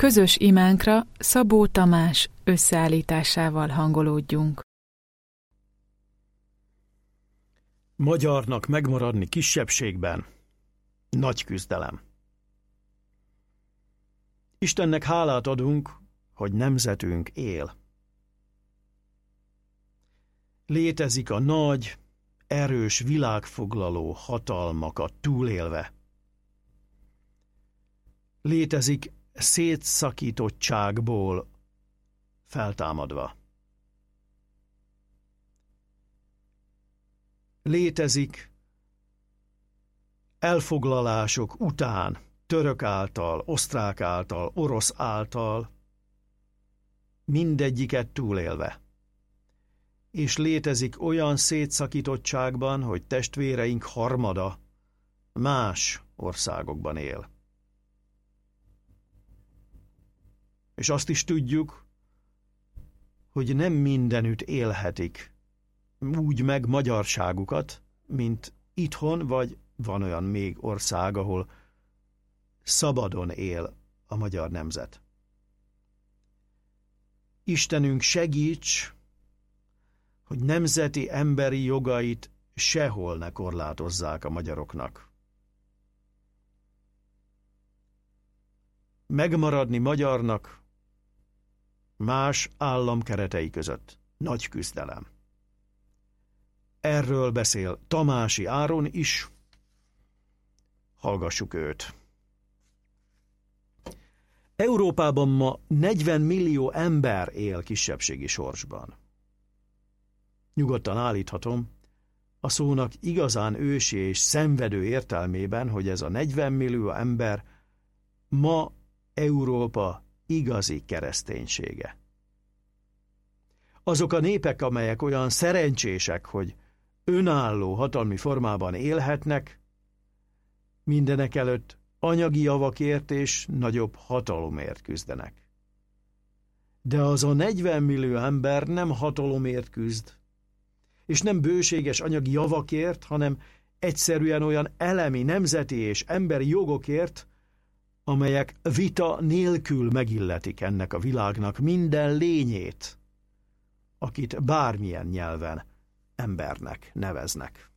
közös imánkra Szabó Tamás összeállításával hangolódjunk. Magyarnak megmaradni kisebbségben nagy küzdelem. Istennek hálát adunk, hogy nemzetünk él. Létezik a nagy, erős világfoglaló hatalmakat túlélve. Létezik szétszakítottságból feltámadva. Létezik elfoglalások után, török által, osztrák által, orosz által, mindegyiket túlélve. És létezik olyan szétszakítottságban, hogy testvéreink harmada más országokban él. És azt is tudjuk, hogy nem mindenütt élhetik úgy meg magyarságukat, mint itthon, vagy van olyan még ország, ahol szabadon él a magyar nemzet. Istenünk, segíts, hogy nemzeti emberi jogait sehol ne korlátozzák a magyaroknak. Megmaradni magyarnak más állam keretei között nagy küzdelem. Erről beszél Tamási Áron is. Hallgassuk őt. Európában ma 40 millió ember él kisebbségi sorsban. Nyugodtan állíthatom, a szónak igazán ősi és szenvedő értelmében, hogy ez a 40 millió ember ma Európa igazi kereszténysége. Azok a népek, amelyek olyan szerencsések, hogy önálló hatalmi formában élhetnek, mindenekelőtt anyagi javakért és nagyobb hatalomért küzdenek. De az a 40 millió ember nem hatalomért küzd, és nem bőséges anyagi javakért, hanem egyszerűen olyan elemi, nemzeti és emberi jogokért, amelyek vita nélkül megilletik ennek a világnak minden lényét, akit bármilyen nyelven embernek neveznek.